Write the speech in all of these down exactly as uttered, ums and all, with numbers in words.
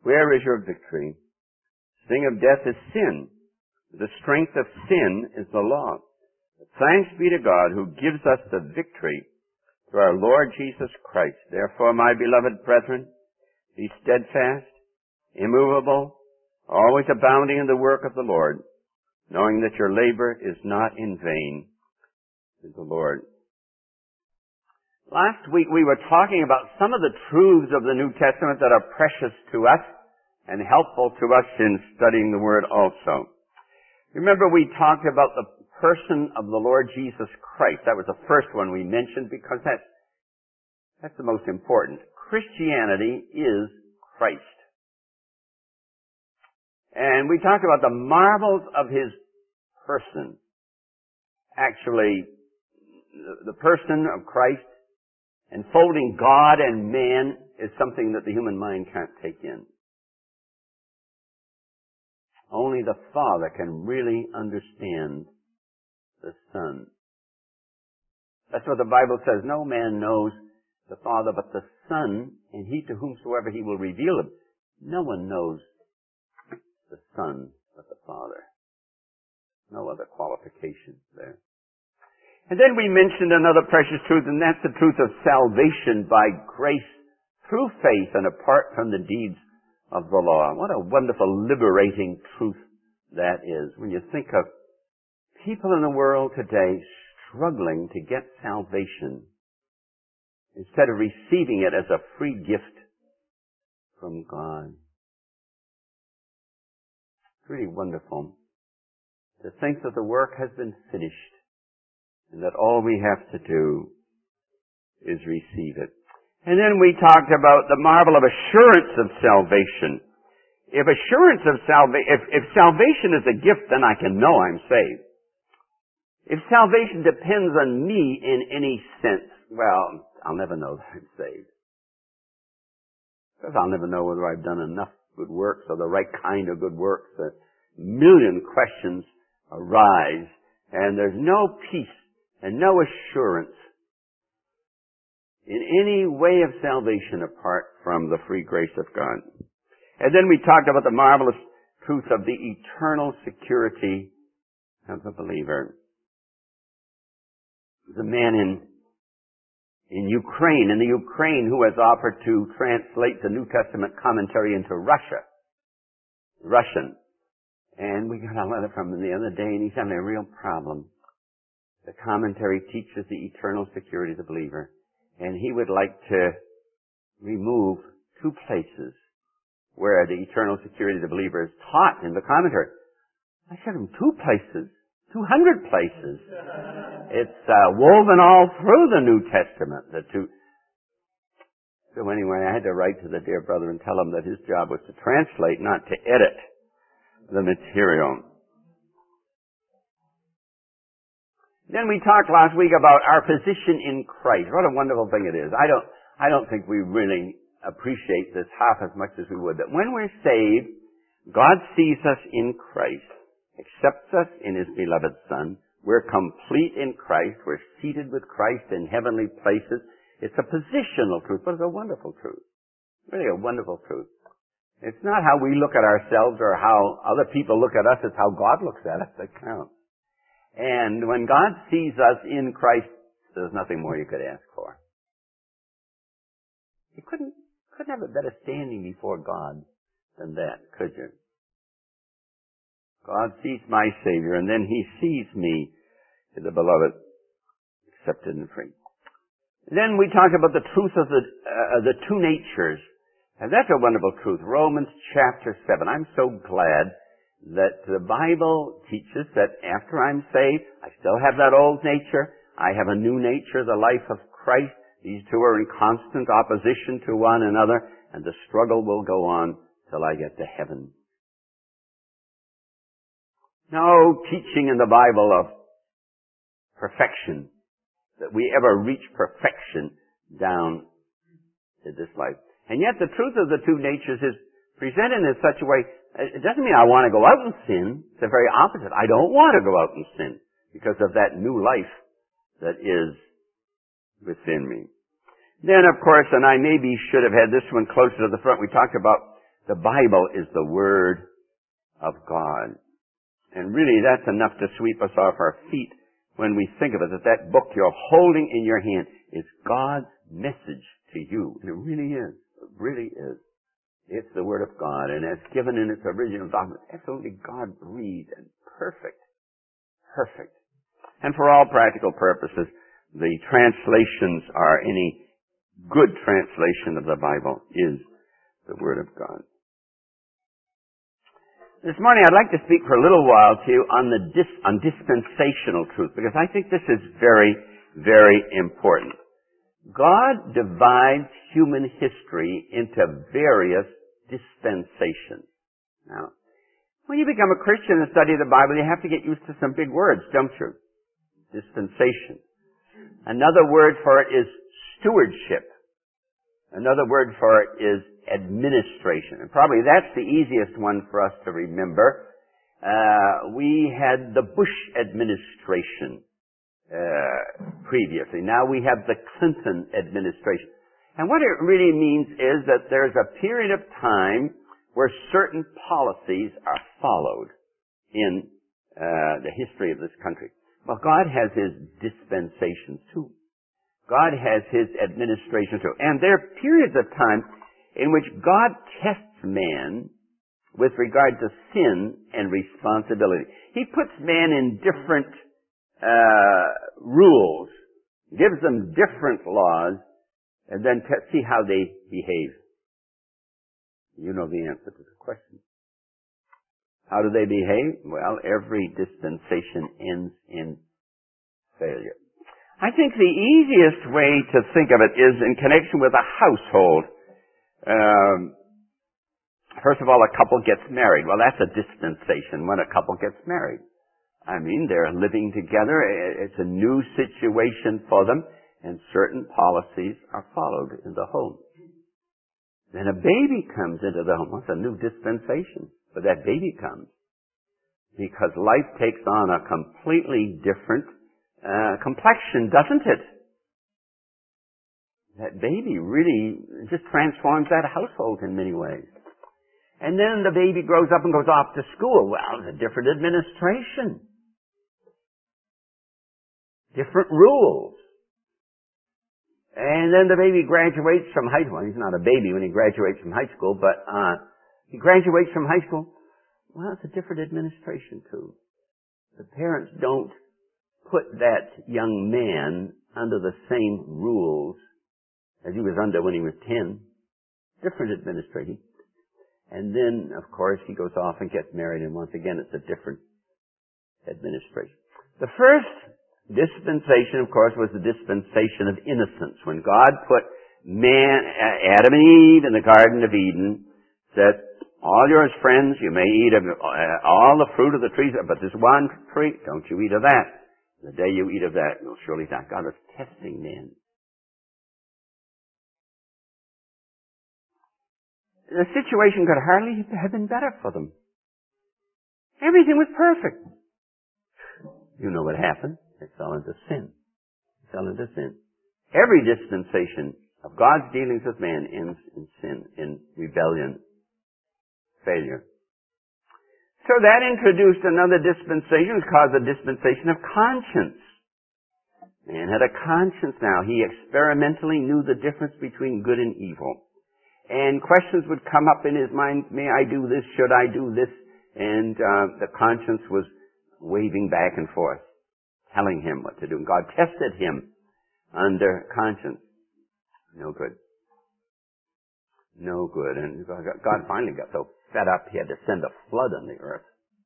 Where is your victory? The sting of death is sin. The strength of sin is the law. But thanks be to God who gives us the victory through our Lord Jesus Christ. Therefore, my beloved brethren, be steadfast, immovable, always abounding in the work of the Lord, knowing that your labor is not in vain in the Lord. Last week we were talking about some of the truths of the New Testament that are precious to us and helpful to us in studying the Word also. Remember, we talked about the person of the Lord Jesus Christ. That was the first one we mentioned because that's, that's the most important. Christianity is Christ. And we talked about the marvels of His person. Actually, the person of Christ enfolding God and man is something that the human mind can't take in. Only the Father can really understand the Son. That's what the Bible says. No man knows the Father but the Son, and he to whomsoever he will reveal him. No one knows the Son but the Father. No other qualification there. And then we mentioned another precious truth, and that's the truth of salvation by grace through faith and apart from the deeds of the law. What a wonderful, liberating truth that is. When you think of people in the world today struggling to get salvation instead of receiving it as a free gift from God. It's really wonderful to think that the work has been finished and that all we have to do is receive it. And then we talked about the marvel of assurance of salvation. If assurance of salvation, if, if salvation is a gift, then I can know I'm saved. If salvation depends on me in any sense, well, I'll never know that I'm saved. Because I'll never know whether I've done enough good works or the right kind of good works. A million questions arise, and there's no peace and no assurance in any way of salvation apart from the free grace of God. And then we talked about the marvelous truth of the eternal security of the believer. There's a man in, in Ukraine, in the Ukraine, who has offered to translate the New Testament commentary into Russia, Russian. And we got a letter from him the other day, and he's having a real problem. The commentary teaches the eternal security of the believer. And he would like to remove two places where the eternal security of the believer is taught in the commentary. I said, two places? Two hundred places. It's uh, woven all through the New Testament. The two. So anyway, I had to write to the dear brother and tell him that his job was to translate, not to edit the material. Then we talked last week about our position in Christ. What a wonderful thing it is. I don't, I don't think we really appreciate this half as much as we would. That when we're saved, God sees us in Christ, accepts us in His beloved Son. We're complete in Christ. We're seated with Christ in heavenly places. It's a positional truth, but it's a wonderful truth. Really a wonderful truth. It's not how we look at ourselves or how other people look at us. It's how God looks at us that counts. And when God sees us in Christ, there's nothing more you could ask for. You couldn't, couldn't have a better standing before God than that, could you? God sees my Savior, and then He sees me, the beloved, accepted and free. Then we talked about the truth of the, uh, the two natures. And that's a wonderful truth. Romans chapter seven. I'm so glad that the Bible teaches that after I'm saved, I still have that old nature. I have a new nature, the life of Christ. These two are in constant opposition to one another, and the struggle will go on till I get to heaven. No teaching in the Bible of perfection, that we ever reach perfection down to this life. And yet the truth of the two natures is presented in such a way. It doesn't mean I want to go out and sin. It's the very opposite. I don't want to go out and sin because of that new life that is within me. Then, of course, and I maybe should have had this one closer to the front, we talked about The Bible is the Word of God. And really that's enough to sweep us off our feet when we think of it, that that book you're holding in your hand is God's message to you. And it really is. It really is. It's the Word of God, and as given in its original document, absolutely God-breathed and perfect. Perfect. And for all practical purposes, the translations are any good translation of the Bible is the Word of God. This morning I'd like to speak for a little while to you on the dis, on dispensational truth, because I think this is very, very important. God divides human history into various dispensations. Now, when you become a Christian and study the Bible, you have to get used to some big words, don't you? Dispensation. Another word for it is stewardship. Another word for it is administration. And probably that's the easiest one for us to remember. Uh, we had the Bush administration uh, previously. Now we have the Clinton administration. And what it really means is that there's a period of time where certain policies are followed in uh, the history of this country. Well, God has His dispensations too. God has His administration too. And there are periods of time in which God tests man with regard to sin and responsibility. He puts man in different uh, rules, gives them different laws, and then t- see how they behave. You know the answer to the question. How do they behave? Well, every dispensation ends in failure. I think the easiest way to think of it is in connection with a household. Um, first of all, a couple gets married. Well, that's a dispensation when a couple gets married. I mean, they're living together. It's a new situation for them, and certain policies are followed in the home. Then a baby comes into the home. What's a new dispensation? But that baby comes because life takes on a completely different uh, complexion, doesn't it? That baby really just transforms that household in many ways. And then the baby grows up and goes off to school. Well, it's a different administration. Different rules. And then the baby graduates from high school. Well, he's not a baby when he graduates from high school, but uh he graduates from high school. Well, it's a different administration too. The parents don't put that young man under the same rules as he was under when he was ten. Different administration. And then, of course, he goes off and gets married, and once again, it's a different administration. The first dispensation, of course, was the dispensation of innocence. When God put man, Adam and Eve in the Garden of Eden, said, all your friends, you may eat of all the fruit of the trees, but there's one tree, don't you eat of that. The day you eat of that, you'll surely die. God was testing man. The situation could hardly have been better for them. Everything was perfect. You know what happened. They fell into sin. They fell into sin. Every dispensation of God's dealings with man ends in sin, in rebellion, failure. So that introduced another dispensation. It was called the dispensation of conscience. Man had a conscience now. He experimentally knew the difference between good and evil. And questions would come up in his mind, may I do this? Should I do this? And uh, the conscience was waving back and forth, telling him what to do. And God tested him under conscience. No good. No good. And God finally got so fed up he had to send a flood on the earth.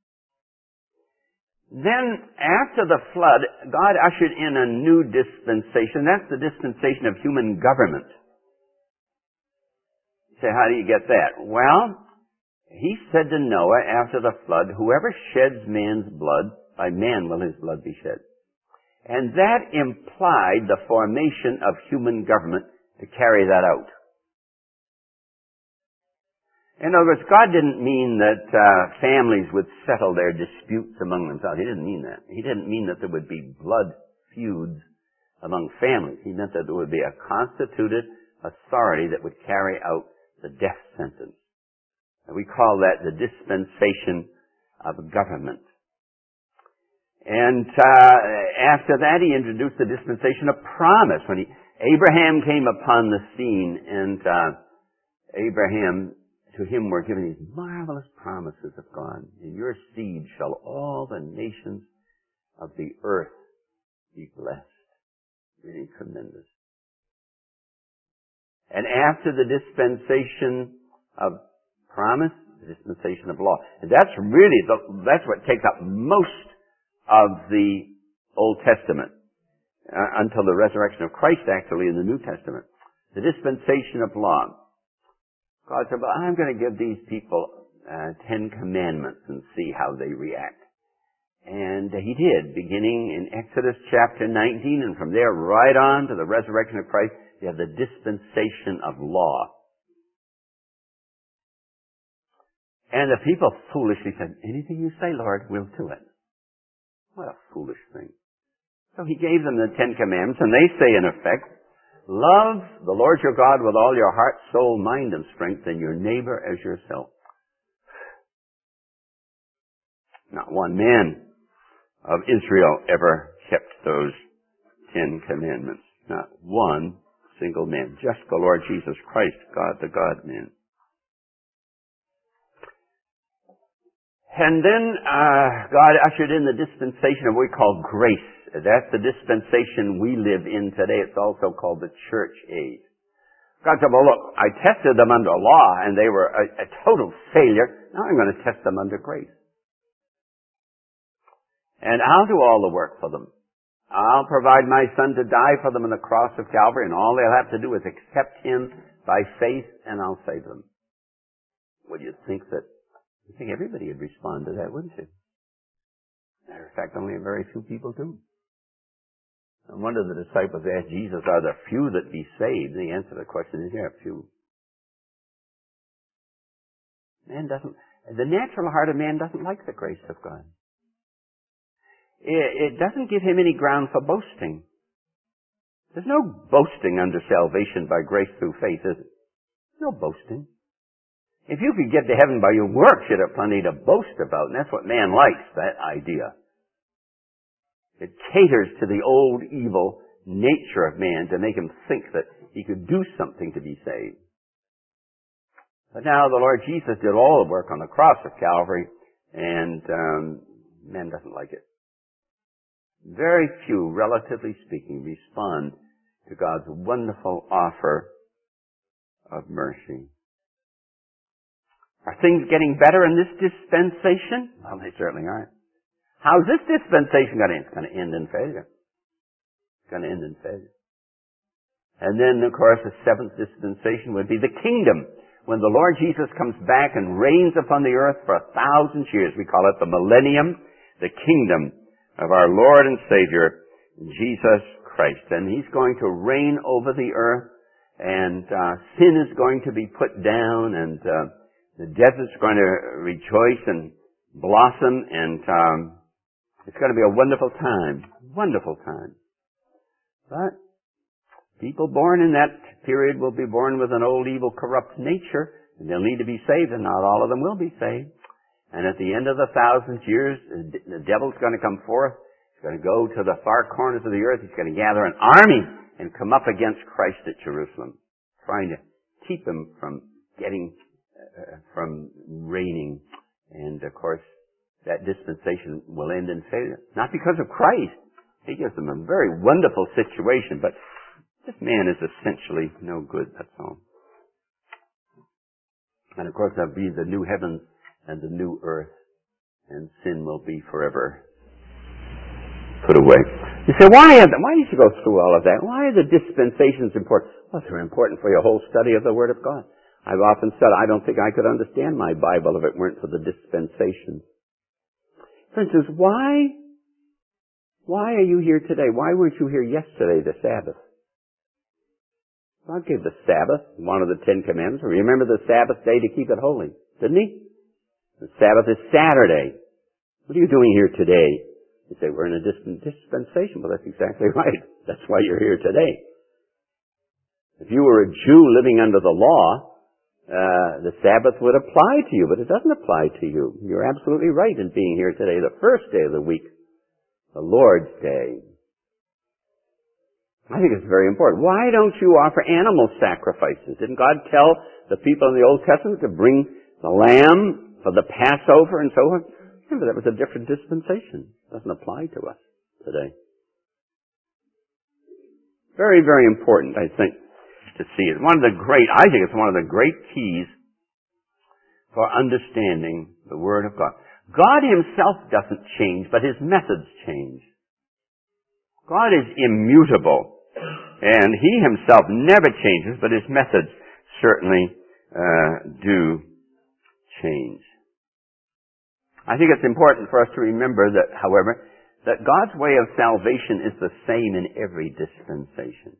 Then, after the flood, God ushered in a new dispensation. That's the dispensation of human government. You say, how do you get that? Well, he said to Noah after the flood, whoever sheds man's blood, by man will his blood be shed. And that implied the formation of human government to carry that out. In other words, God didn't mean that uh, families would settle their disputes among themselves. He didn't mean that. He didn't mean that there would be blood feuds among families. He meant that there would be a constituted authority that would carry out the death sentence. We call that the dispensation of government. And uh, after that, he introduced the dispensation of promise. When he, Abraham came upon the scene, and uh, Abraham, to him were given these marvelous promises of God. In your seed shall all the nations of the earth be blessed. Really tremendous. And after the dispensation of promise, the dispensation of law. And that's really, the, that's what takes up most of the Old Testament, uh, until the resurrection of Christ actually in the New Testament. The dispensation of law. God said, well, I'm going to give these people uh, Ten Commandments and see how they react. And uh, he did, beginning in Exodus chapter nineteen, and from there right on to the resurrection of Christ, you have the dispensation of law. And the people foolishly said, anything you say, Lord, we'll do it. What a foolish thing. So he gave them the Ten Commandments, and they say, in effect, love the Lord your God with all your heart, soul, mind, and strength, and your neighbor as yourself. Not one man of Israel ever kept those Ten Commandments. Not one single man. Just the Lord Jesus Christ, God the God-man. And then uh, God ushered in the dispensation of what we call grace. That's the dispensation we live in today. It's also called the church age. God said, well, look, I tested them under law, and they were a, a total failure. Now I'm going to test them under grace. And I'll do all the work for them. I'll provide my Son to die for them on the cross of Calvary, and all they'll have to do is accept Him by faith, and I'll save them. Would you think that I think everybody would respond to that, wouldn't you? Matter of fact, only a very few people do. And one of the disciples asked Jesus, are there few that be saved? And the answer to the question is, yeah, few. Man doesn't, the natural heart of man doesn't like the grace of God. It, it doesn't give him any ground for boasting. There's no boasting under salvation by grace through faith, is it? No boasting. If you could get to heaven by your works, you'd have plenty to boast about, and that's what man likes, that idea. It caters to the old evil nature of man to make him think that he could do something to be saved. But now the Lord Jesus did all the work on the cross of Calvary, and um, man doesn't like it. Very few, relatively speaking, respond to God's wonderful offer of mercy. Are things getting better in this dispensation? Well, they certainly aren't. How's this dispensation going to end? It's going to end in failure. It's going to end in failure. And then, of course, the seventh dispensation would be the kingdom, when the Lord Jesus comes back and reigns upon the earth for a thousand years. We call it the millennium, the kingdom of our Lord and Savior, Jesus Christ. And He's going to reign over the earth, and uh, sin is going to be put down, and uh, the desert's going to rejoice and blossom, and um, it's going to be a wonderful time. Wonderful time. But people born in that period will be born with an old, evil, corrupt nature, and they'll need to be saved, and not all of them will be saved. And at the end of the thousand years, the devil's going to come forth. He's going to go to the far corners of the earth. He's going to gather an army and come up against Christ at Jerusalem, trying to keep him from getting Uh, from reigning. And of course, that dispensation will end in failure. Not because of Christ. He gives them a very wonderful situation, but this man is essentially no good, that's all. And of course, there'll be the new heavens and the new earth, and sin will be forever put away. You say, why, are the, why did you go through all of that? Why are the dispensations important? Well, they're important for your whole study of the Word of God. I've often said I don't think I could understand my Bible if it weren't for the dispensations. For instance, why, why are you here today? Why weren't you here yesterday, the Sabbath? God gave the Sabbath, one of the Ten Commandments. Remember the Sabbath day to keep it holy, didn't He? The Sabbath is Saturday. What are you doing here today? You say, we're in a dispensation. Well, that's exactly right. That's why you're here today. If you were a Jew living under the law, uh, the Sabbath would apply to you, but it doesn't apply to you. You're absolutely right in being here today, the first day of the week, the Lord's Day. I think it's very important. Why don't you offer animal sacrifices? Didn't God tell the people in the Old Testament to bring the lamb for the Passover and so on? Remember, that was a different dispensation. It doesn't apply to us today. Very, very important, I think, to see it. One of the great, I think it's one of the great keys for understanding the Word of God. God Himself doesn't change, but His methods change. God is immutable, and He Himself never changes, but His methods certainly uh, do change. I think it's important for us to remember that, however, that God's way of salvation is the same in every dispensation.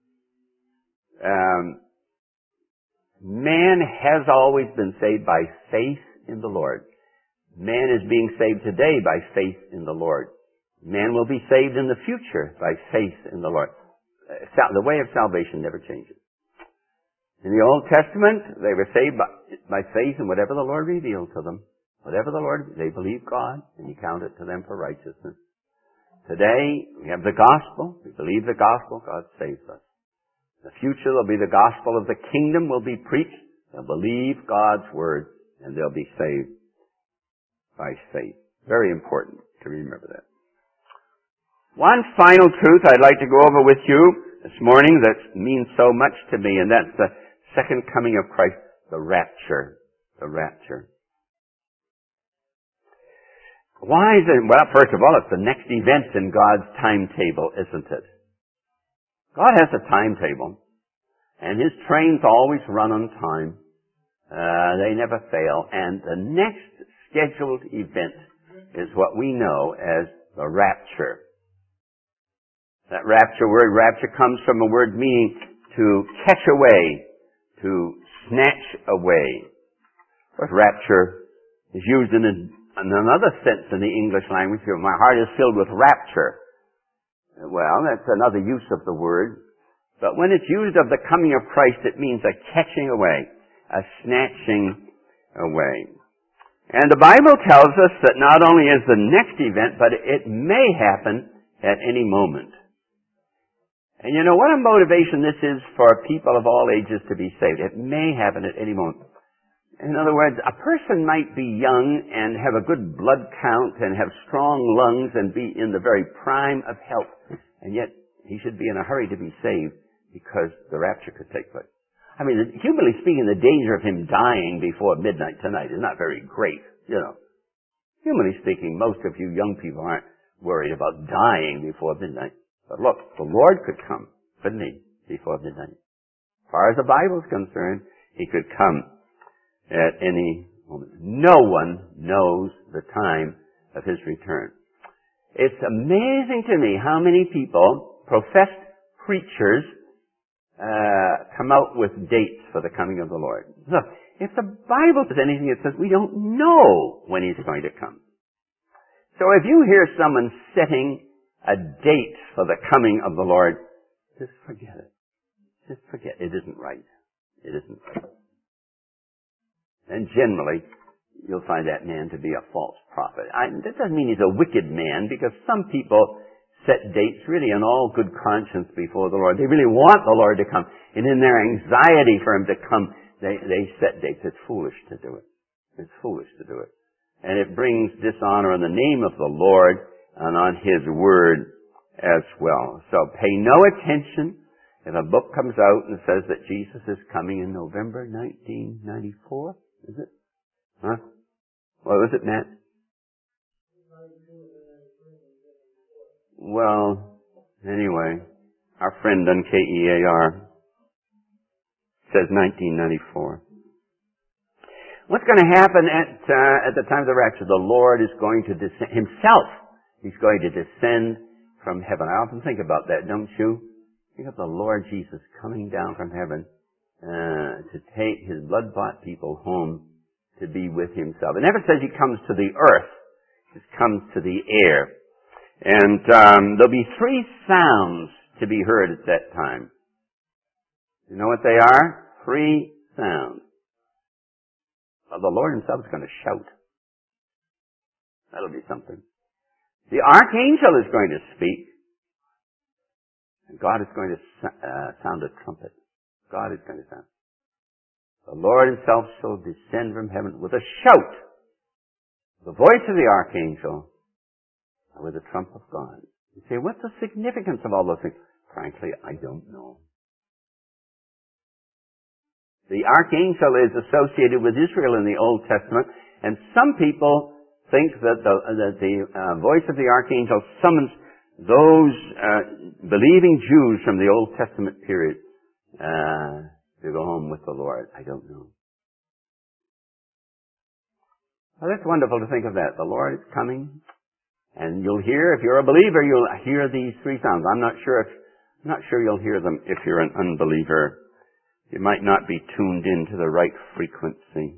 Um, man has always been saved by faith in the Lord. Man is being saved today by faith in the Lord. Man will be saved in the future by faith in the Lord. The way of salvation never changes. In the Old Testament, they were saved by, by faith in whatever the Lord revealed to them. Whatever the Lord, they believed God, and He counted to them for righteousness. Today, we have the gospel. We believe the gospel. God saves us. In the future, there'll be the gospel of the kingdom will be preached. They'll believe God's word, and they'll be saved by faith. Very important to remember that. One final truth I'd like to go over with you this morning that means so much to me, and that's the second coming of Christ, the rapture. The rapture. Why is it? Well, first of all, it's the next event in God's timetable, isn't it? God has a timetable, and His trains always run on time. Uh, they never fail, and the next scheduled event is what we know as the rapture. That rapture word, rapture, comes from a word meaning to catch away, to snatch away. Of course, rapture is used in a In another sense in the English language, my heart is filled with rapture. Well, that's another use of the word. But when it's used of the coming of Christ, it means a catching away, a snatching away. And the Bible tells us that not only is the next event, but it may happen at any moment. And you know what a motivation this is for people of all ages to be saved. It may happen at any moment. In other words, a person might be young and have a good blood count and have strong lungs and be in the very prime of health, and yet he should be in a hurry to be saved because the rapture could take place. I mean, humanly speaking, the danger of him dying before midnight tonight is not very great, you know. Humanly speaking, most of you young people aren't worried about dying before midnight. But look, the Lord could come, couldn't He, before midnight? As far as the Bible is concerned, He could come at any moment. No one knows the time of His return. It's amazing to me how many people, professed preachers, uh, come out with dates for the coming of the Lord. Look, if the Bible says anything, it says we don't know when He's going to come. So if you hear someone setting a date for the coming of the Lord, just forget it. Just forget it. It isn't right. It isn't right. And generally, you'll find that man to be a false prophet. I, that doesn't mean he's a wicked man, because some people set dates really in all good conscience before the Lord. They really want the Lord to come. And in their anxiety for Him to come, they, they set dates. It's foolish to do it. It's foolish to do it. And it brings dishonor on the name of the Lord and on His Word as well. So pay no attention if a book comes out and says that Jesus is coming in November nineteen ninety-four. Is it? Huh? What was it, Matt? Well, anyway, our friend on K E A R says nineteen ninety-four. What's going to happen at uh, at the time of the rapture? The Lord is going to descend Himself. He's going to descend from heaven. I often think about that, don't you? Think of the Lord Jesus coming down from heaven Uh, to take His blood-bought people home to be with Himself. It never says He comes to the earth. He comes to the air. And um, there'll be three sounds to be heard at that time. You know what they are? Three sounds. Well, the Lord himself is going to shout. That'll be something. The archangel is going to speak. And God is going to uh, sound a trumpet. God is going to sound. The Lord himself shall descend from heaven with a shout, the voice of the archangel, and with the trump of God. You say, what's the significance of all those things? Frankly, I don't know. The archangel is associated with Israel in the Old Testament, and some people think that the, that the uh, voice of the archangel summons those uh, believing Jews from the Old Testament period uh, to go home with the Lord. I don't know. Well, that's wonderful to think of that. The Lord is coming, and you'll hear, if you're a believer, you'll hear these three sounds. I'm not sure if, I'm not sure you'll hear them if you're an unbeliever. You might not be tuned into the right frequency.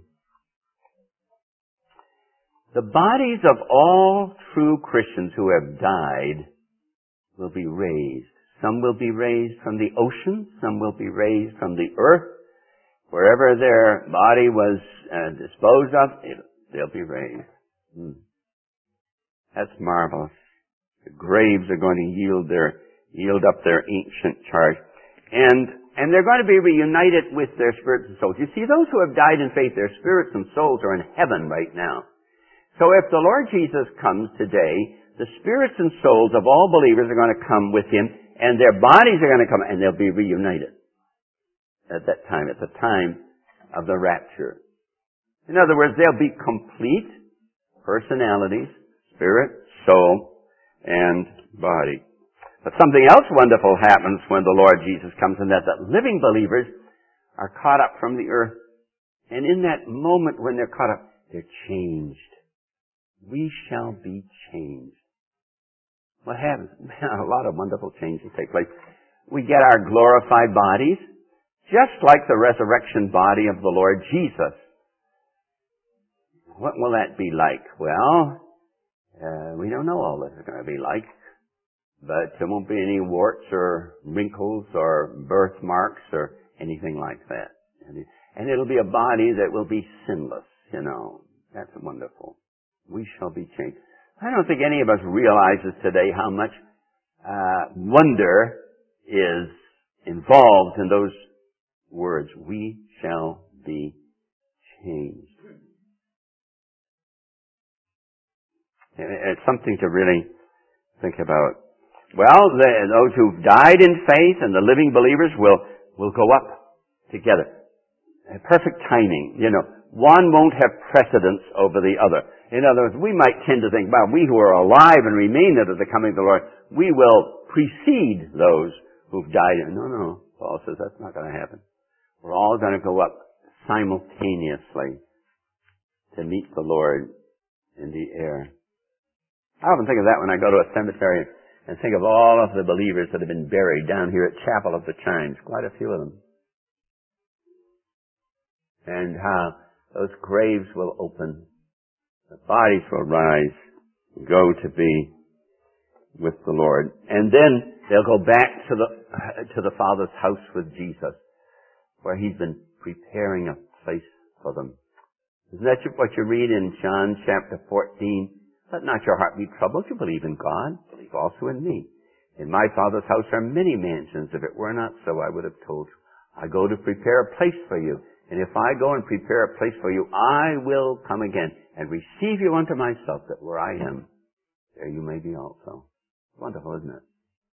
The bodies of all true Christians who have died will be raised. Some will be raised from the ocean. Some will be raised from the earth. Wherever their body was uh, disposed of, it, they'll be raised. Hmm. That's marvelous. The graves are going to yield their yield up their ancient charge, and and they're going to be reunited with their spirits and souls. You see, those who have died in faith, their spirits and souls are in heaven right now. So if the Lord Jesus comes today, the spirits and souls of all believers are going to come with him, and their bodies are going to come, and they'll be reunited at that time, at the time of the rapture. In other words, they'll be complete personalities, spirit, soul, and body. But something else wonderful happens when the Lord Jesus comes, and that the living believers are caught up from the earth. And in that moment when they're caught up, they're changed. We shall be changed. What happens? Man, a lot of wonderful changes take place. We get our glorified bodies, just like the resurrection body of the Lord Jesus. What will that be like? Well, uh, we don't know all that it's going to be like. But there won't be any warts or wrinkles or birthmarks or anything like that. And it'll be a body that will be sinless, you know. That's wonderful. We shall be changed. I don't think any of us realizes today how much uh, wonder is involved in those words. We shall be changed. It's something to really think about. Well, the, those who've died in faith and the living believers will, will go up together. Perfect timing. You know, one won't have precedence over the other. In other words, we might tend to think, well, we who are alive and remain unto the coming of the Lord, we will precede those who've died. No, no, Paul says that's not going to happen. We're all going to go up simultaneously to meet the Lord in the air. I often think of that when I go to a cemetery and think of all of the believers that have been buried down here at Chapel of the Chimes, quite a few of them. And how those graves will open, the bodies will rise, go to be with the Lord. And then they'll go back to the, to the Father's house with Jesus, where he's been preparing a place for them. Isn't that what you read in John chapter fourteen? Let not your heart be troubled. You believe in God, believe also in me. In my Father's house are many mansions. If it were not so, I would have told you. I go to prepare a place for you. And if I go and prepare a place for you, I will come again and receive you unto myself, that where I am, there you may be also. Wonderful, isn't it?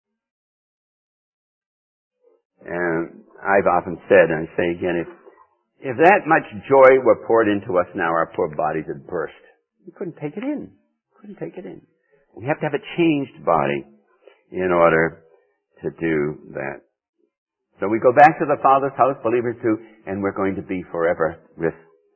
And I've often said, and I say again, if, if that much joy were poured into us now, our poor bodies would burst. We couldn't take it in. Couldn't take it in. We have to have a changed body in order to do that. So we go back to the Father's house, believers too, and we're going to be forever with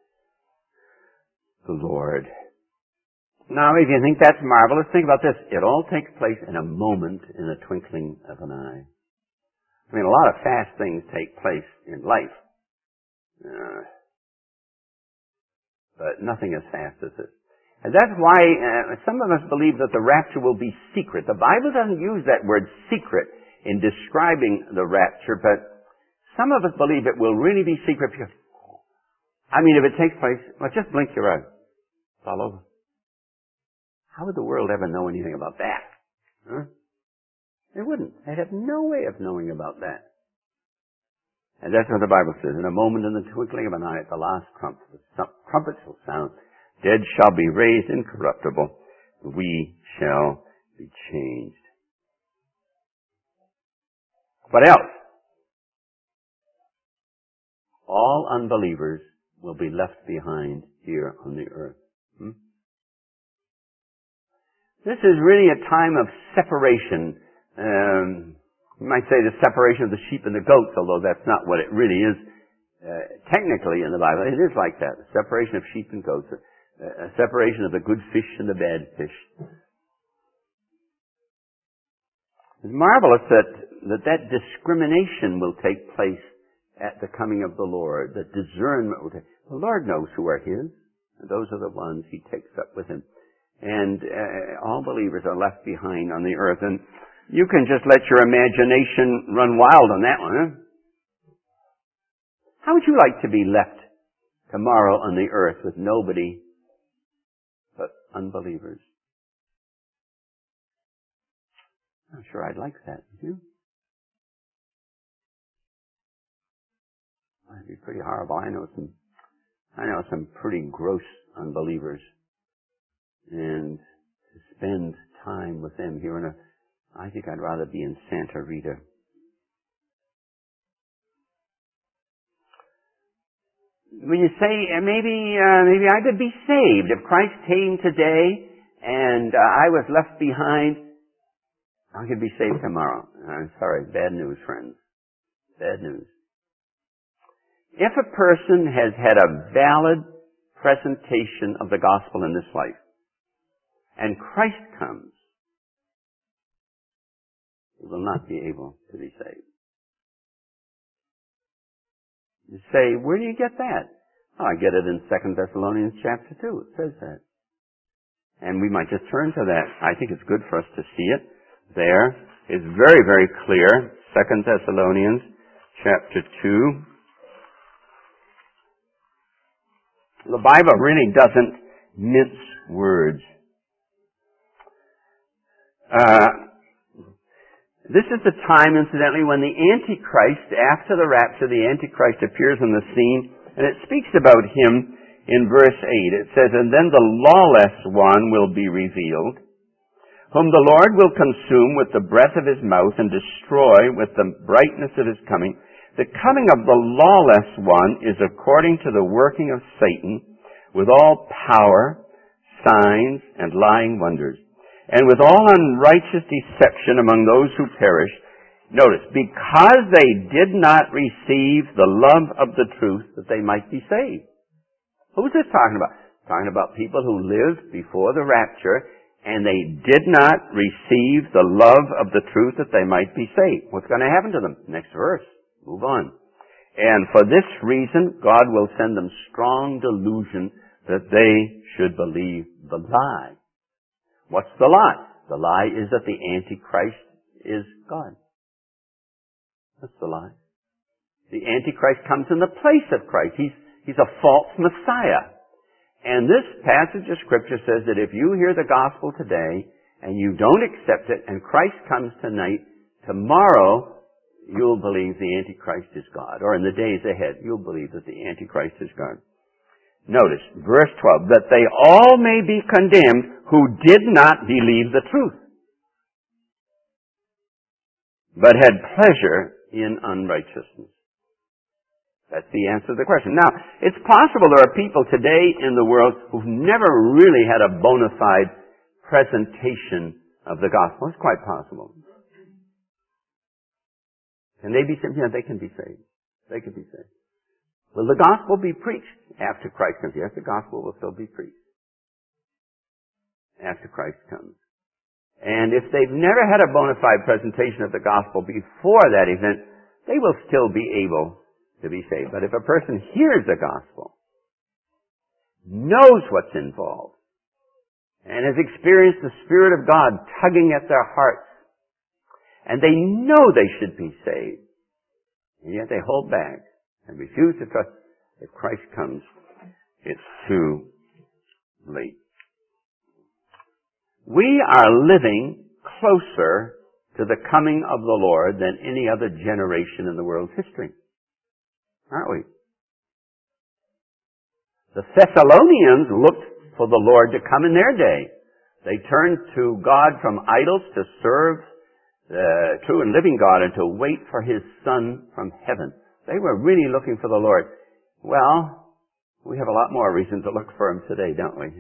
the Lord. Now, if you think that's marvelous, think about this. It all takes place in a moment, in a twinkling of an eye. I mean, a lot of fast things take place in life. Uh, but nothing as fast as this. And that's why uh, some of us believe that the rapture will be secret. The Bible doesn't use that word secret in describing the rapture, but some of us believe it will really be secret because I mean, if it takes place, well, just blink your eye. It's all over. How would the world ever know anything about that? Huh? They wouldn't. They'd have no way of knowing about that. And that's what the Bible says. In a moment, in the twinkling of an eye, at the last trump, the trumpet shall sound. Dead shall be raised incorruptible. We shall be changed. What else? All unbelievers will be left behind here on the earth. Hmm? This is really a time of separation. Um, you might say the separation of the sheep and the goats, although that's not what it really is uh, technically in the Bible. It is like that, the separation of sheep and goats, a, a separation of the good fish and the bad fish. It's marvelous that, that that discrimination will take place at the coming of the Lord. The discernment will take. The Lord knows who are His, and those are the ones He takes up with Him. And uh, all believers are left behind on the earth. And you can just let your imagination run wild on that one, huh? How would you like to be left tomorrow on the earth with nobody but unbelievers? I'm sure I'd like that. Would you? That'd be pretty horrible. I know some, I know some pretty gross unbelievers. And to spend time with them here in a, I think I'd rather be in Santa Rita. When you say, uh, maybe, uh, maybe I could be saved if Christ came today and uh, I was left behind, I could be saved tomorrow. I'm sorry, bad news, friends. Bad news. If a person has had a valid presentation of the gospel in this life, and Christ comes, he will not be able to be saved. You say, where do you get that? Oh, I get it in Second Thessalonians chapter two. It says that. And we might just turn to that. I think it's good for us to see it there. It's very, very clear. Second Thessalonians chapter two. The Bible really doesn't mince words. Uh, this is the time, incidentally, when the Antichrist, after the rapture, the Antichrist appears on the scene, and it speaks about him in verse eight. It says, and then the lawless one will be revealed, whom the Lord will consume with the breath of His mouth and destroy with the brightness of His coming. The coming of the lawless one is according to the working of Satan, with all power, signs, and lying wonders, and with all unrighteous deception among those who perish. Notice, because they did not receive the love of the truth that they might be saved. Who's this talking about? Talking about people who lived before the rapture, and they did not receive the love of the truth that they might be saved. What's going to happen to them? Next verse. Move on. And for this reason, God will send them strong delusion that they should believe the lie. What's the lie? The lie is that the Antichrist is God. That's the lie. The Antichrist comes in the place of Christ. He's, he's a false Messiah. And this passage of Scripture says that if you hear the gospel today and you don't accept it and Christ comes tonight, tomorrow you'll believe the Antichrist is God. Or in the days ahead, you'll believe that the Antichrist is God. Notice, verse twelve, that they all may be condemned who did not believe the truth, but had pleasure in unrighteousness. That's the answer to the question. Now, it's possible there are people today in the world who've never really had a bona fide presentation of the gospel. It's quite possible. Can they be saved? Yeah, they can be saved. They can be saved. Will the gospel be preached after Christ comes? Yes, the gospel will still be preached after Christ comes. And if they've never had a bona fide presentation of the gospel before that event, they will still be able to be saved. But if a person hears the gospel, knows what's involved, and has experienced the Spirit of God tugging at their hearts, and they know they should be saved, and yet they hold back and refuse to trust, If Christ comes, it's too late. We are living closer to the coming of the Lord than any other generation in the world's history. Aren't we? The Thessalonians looked for the Lord to come in their day. They turned to God from idols to serve the true and living God and to wait for His Son from heaven. They were really looking for the Lord. Well, we have a lot more reason to look for Him today, don't we?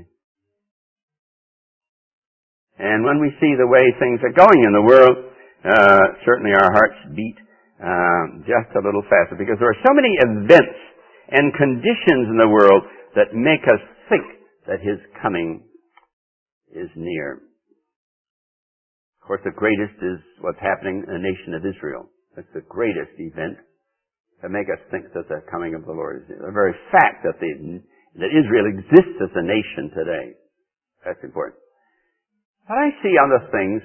And when we see the way things are going in the world, uh, certainly our hearts beat uh, just a little faster because there are so many events and conditions in the world that make us think that His coming is near. Of course, the greatest is what's happening in the nation of Israel. That's the greatest event that make us think that the coming of the Lord is near. The very fact that, the, that Israel exists as a nation today, that's important. But I see other things.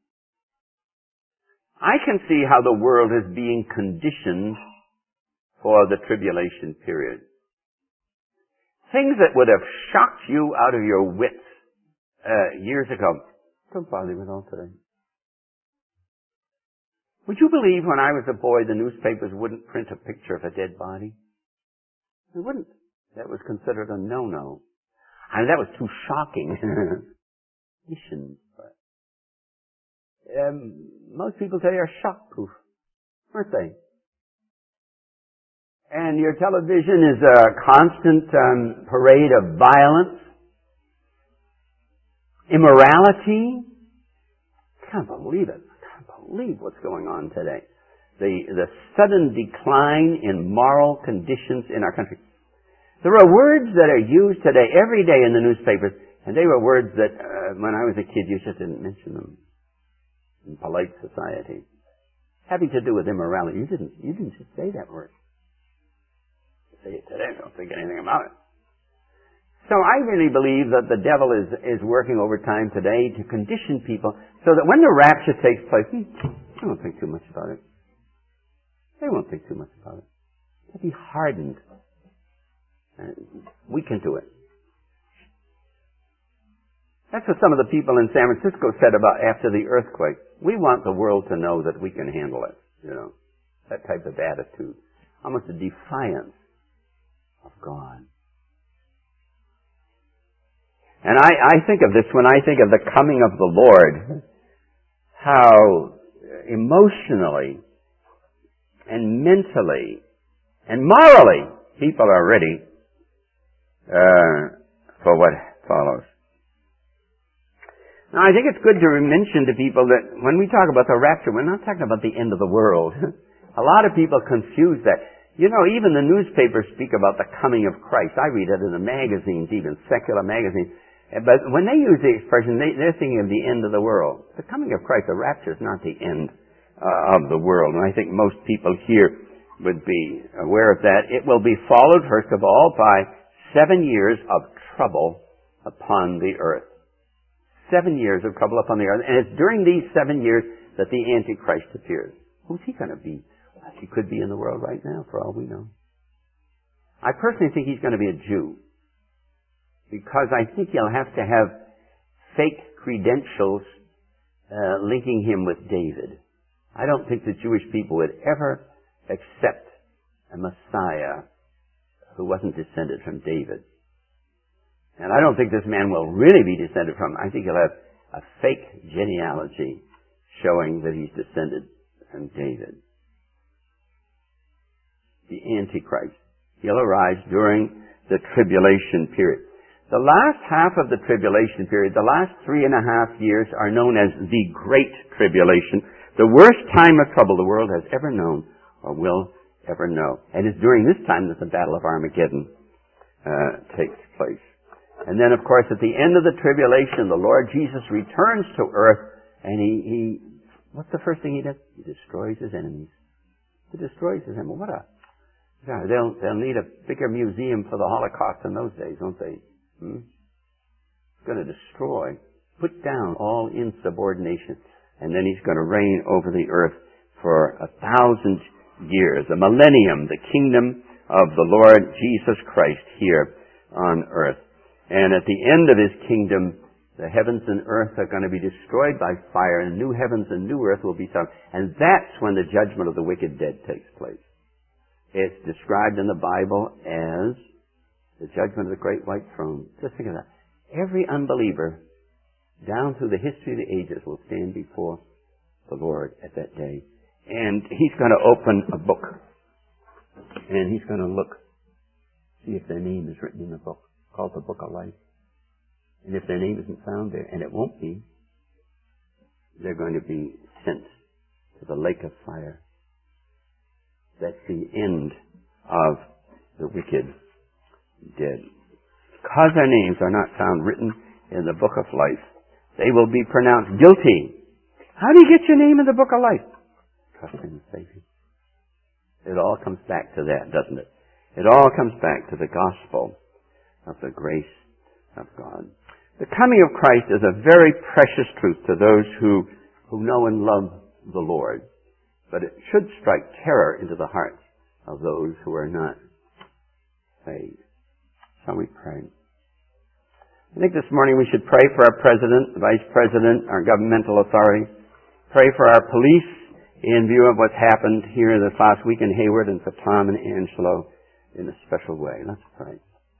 I can see how the world is being conditioned for the tribulation period. Things that would have shocked you out of your wits uh, years ago don't bother me at all today. Would you believe when I was a boy the newspapers wouldn't print a picture of a dead body? They wouldn't. That was considered a no-no. I mean, that was too shocking. Um, most people today are shock-proof, aren't they? And your television is a constant um, parade of violence, immorality. Can't believe it. Can't believe what's going on today. The the sudden decline in moral conditions in our country. There are words that are used today every day in the newspapers. And they were words that, uh, when I was a kid, you just didn't mention them in polite society. Having to do with immorality. You didn't, you didn't just say that word. You say it today, don't think anything about it. So I really believe that the devil is, is working overtime today to condition people so that when the rapture takes place, they won't think too much about it. They won't think too much about it. They'll be hardened. And we can do it. That's what some of the people in San Francisco said about after the earthquake. We want the world to know that we can handle it, you know. That type of attitude. Almost a defiance of God. And I, I think of this when I think of the coming of the Lord, how emotionally and mentally and morally people are ready uh, for what follows. Now, I think it's good to mention to people that when we talk about the rapture, we're not talking about the end of the world. A lot of people confuse that. You know, even the newspapers speak about the coming of Christ. I read it in the magazines, even secular magazines. But when they use the expression, they, they're thinking of the end of the world. The coming of Christ, the rapture, is not the end uh, of the world. And I think most people here would be aware of that. It will be followed, first of all, by seven years of trouble upon the earth. Seven years of trouble upon the earth. And it's during these seven years that the Antichrist appears. Who's he going to be? Well, he could be in the world right now, for all we know. I personally think he's going to be a Jew. Because I think he'll have to have fake credentials uh, linking him with David. I don't think the Jewish people would ever accept a Messiah who wasn't descended from David. And I don't think this man will really be descended from, I think he'll have a fake genealogy showing that he's descended from David. The Antichrist. He'll arise during the tribulation period. The last half of the tribulation period, the last three and a half years are known as the Great Tribulation, the worst time of trouble the world has ever known or will ever know. And it's during this time that the Battle of Armageddon uh, takes place. And then, of course, at the end of the tribulation, the Lord Jesus returns to earth, and he, he what's the first thing he does? He destroys his enemies. He destroys his enemies. What a, God, they'll, they'll need a bigger museum for the Holocaust in those days, won't they? Hmm? He's going to destroy, put down all insubordination, and then he's going to reign over the earth for a thousand years, a millennium, the kingdom of the Lord Jesus Christ here on earth. And at the end of his kingdom, the heavens and earth are going to be destroyed by fire, and new heavens and new earth will be found. And that's when the judgment of the wicked dead takes place. It's described in the Bible as the judgment of the great white throne. Just think of that. Every unbeliever, down through the history of the ages, will stand before the Lord at that day. And he's going to open a book. And he's going to look, see if their name is written in the book, called the Book of Life. And if their name isn't found there, and it won't be, they're going to be sent to the lake of fire. That's the end of the wicked dead. Because their names are not found written in the Book of Life, they will be pronounced guilty. How do you get your name in the Book of Life? Trust in the Savior. It all comes back to that, doesn't it? It all comes back to the gospel of the grace of God. The coming of Christ is a very precious truth to those who, who know and love the Lord. But it should strike terror into the hearts of those who are not saved. Shall we pray? I think this morning we should pray for our President, the Vice President, our governmental authorities. Pray for our police in view of what's happened here this last week in Hayward, and for Tom and Angelo in a special way. Let's pray.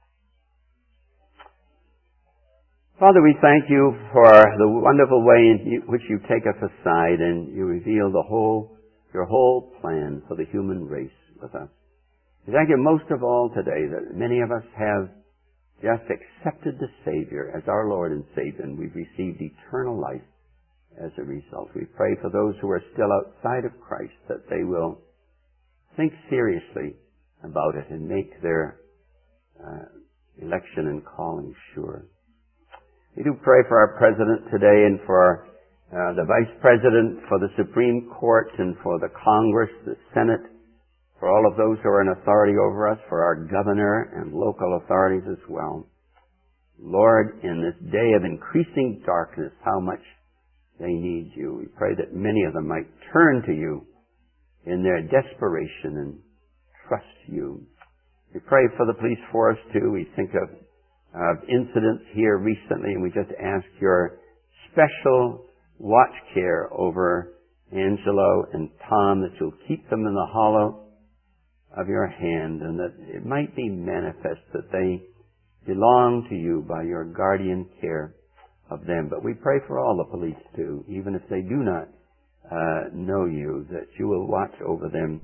Father, we thank you for the wonderful way in which you take us aside and you reveal the whole, your whole plan for the human race with us. We thank you most of all today that many of us have just accepted the Savior as our Lord and Savior, and we've received eternal life as a result. We pray for those who are still outside of Christ that they will think seriously about it and make their uh, election and calling sure. We do pray for our President today and for uh, the Vice President, for the Supreme Court, and for the Congress, the Senate, for all of those who are in authority over us, for our governor and local authorities as well. Lord, in this day of increasing darkness, how much they need you. We pray that many of them might turn to you in their desperation and trust you. We pray for the police force too. We think of, of incidents here recently, and we just ask your special watch care over Angelo and Tom, that you'll keep them in the hollow of your hand, and that it might be manifest that they belong to you by your guardian care of them. But we pray for all the police too, even if they do not uh, know you, that you will watch over them